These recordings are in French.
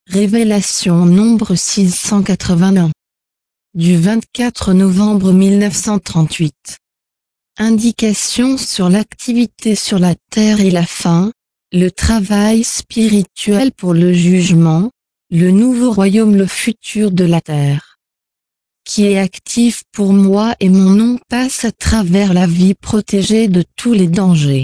Révélation nombre 681. Du 24 novembre 1938. Indication sur l'activité sur la terre et la fin, le travail spirituel pour le jugement, le nouveau royaume, le futur de la terre. Qui est actif pour moi et mon nom passe à travers la vie protégée de tous les dangers.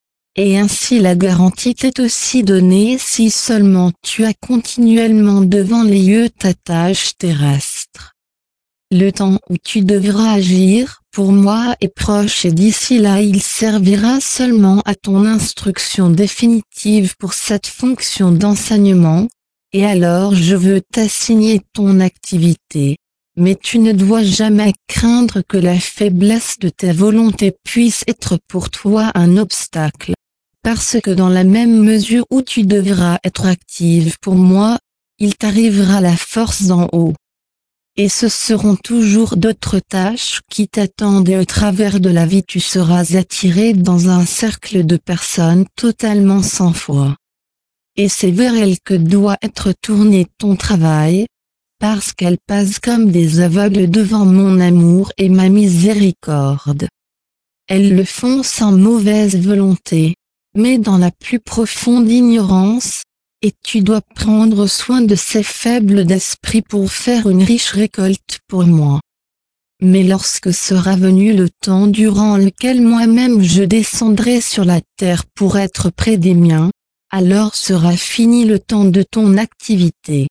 Et ainsi la garantie t'est aussi donnée si seulement tu as continuellement devant les yeux ta tâche terrestre. Le temps où tu devras agir pour moi est proche et d'ici là il servira seulement à ton instruction définitive pour cette fonction d'enseignement, et alors je veux t'assigner ton activité. Mais tu ne dois jamais craindre que la faiblesse de ta volonté puisse être pour toi un obstacle. Parce que dans la même mesure où tu devras être active pour moi, il t'arrivera la force d'en haut. Et ce seront toujours d'autres tâches qui t'attendent et au travers de la vie tu seras attiré dans un cercle de personnes totalement sans foi. Et c'est vers elles que doit être tourné ton travail, parce qu'elles passent comme des aveugles devant mon amour et ma miséricorde. Elles le font sans mauvaise volonté, mais dans la plus profonde ignorance, et tu dois prendre soin de ces faibles d'esprit pour faire une riche récolte pour moi. Mais lorsque sera venu le temps durant lequel moi-même je descendrai sur la terre pour être près des miens, alors sera fini le temps de ton activité.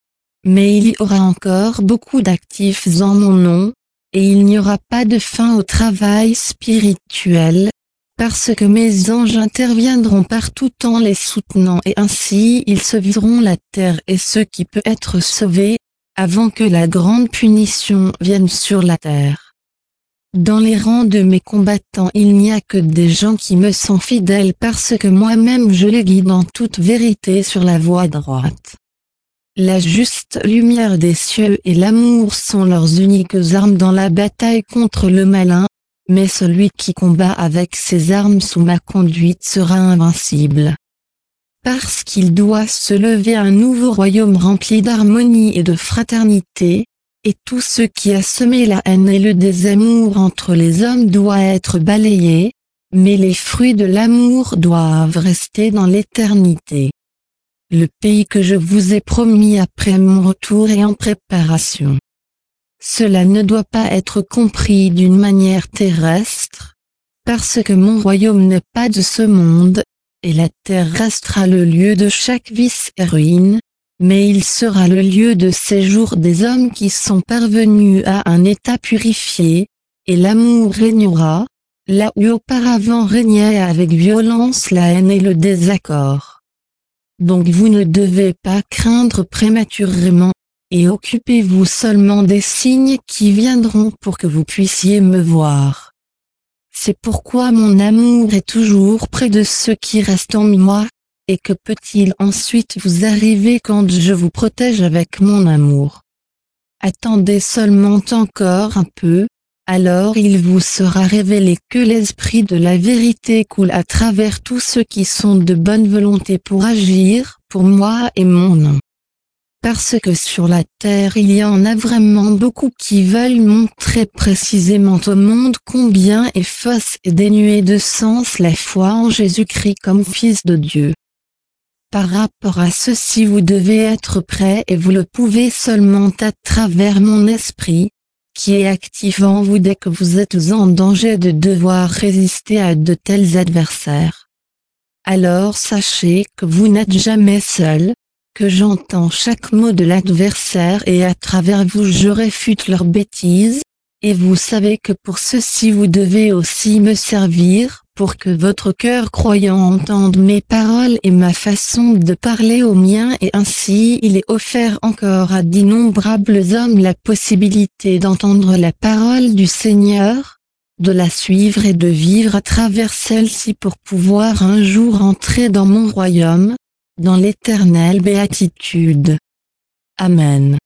Mais il y aura encore beaucoup d'actifs en mon nom, et il n'y aura pas de fin au travail spirituel, parce que mes anges interviendront partout en les soutenant et ainsi ils sauveront la terre et ceux qui peuvent être sauvés, avant que la grande punition vienne sur la terre. Dans les rangs de mes combattants il n'y a que des gens qui me sont fidèles parce que moi-même je les guide en toute vérité sur la voie droite. La juste lumière des cieux et l'amour sont leurs uniques armes dans la bataille contre le malin, mais celui qui combat avec ses armes sous ma conduite sera invincible. Parce qu'il doit se lever un nouveau royaume rempli d'harmonie et de fraternité, et tout ce qui a semé la haine et le désamour entre les hommes doit être balayé, mais les fruits de l'amour doivent rester dans l'éternité. Le pays que je vous ai promis après mon retour est en préparation. Cela ne doit pas être compris d'une manière terrestre, parce que mon royaume n'est pas de ce monde, et la terre restera le lieu de chaque vice et ruine, mais il sera le lieu de séjour des hommes qui sont parvenus à un état purifié, et l'amour régnera, là où auparavant régnait avec violence la haine et le désaccord. Donc vous ne devez pas craindre prématurément, et occupez-vous seulement des signes qui viendront pour que vous puissiez me voir. C'est pourquoi mon amour est toujours près de ceux qui restent en moi, et que peut-il ensuite vous arriver quand je vous protège avec mon amour? Attendez seulement encore un peu, alors il vous sera révélé que l'esprit de la vérité coule à travers tous ceux qui sont de bonne volonté pour agir pour moi et mon nom. Parce que sur la terre il y en a vraiment beaucoup qui veulent montrer précisément au monde combien est fausse et dénuée de sens la foi en Jésus-Christ comme Fils de Dieu. Par rapport à ceci vous devez être prêt et vous le pouvez seulement à travers mon esprit, qui est actif en vous dès que vous êtes en danger de devoir résister à de tels adversaires. Alors sachez que vous n'êtes jamais seul, que j'entends chaque mot de l'adversaire et à travers vous je réfute leurs bêtises, et vous savez que pour ceci vous devez aussi me servir, pour que votre cœur croyant entende mes paroles et ma façon de parler au mien et ainsi il est offert encore à d'innombrables hommes la possibilité d'entendre la parole du Seigneur, de la suivre et de vivre à travers celle-ci pour pouvoir un jour entrer dans mon royaume, dans l'éternelle béatitude. Amen.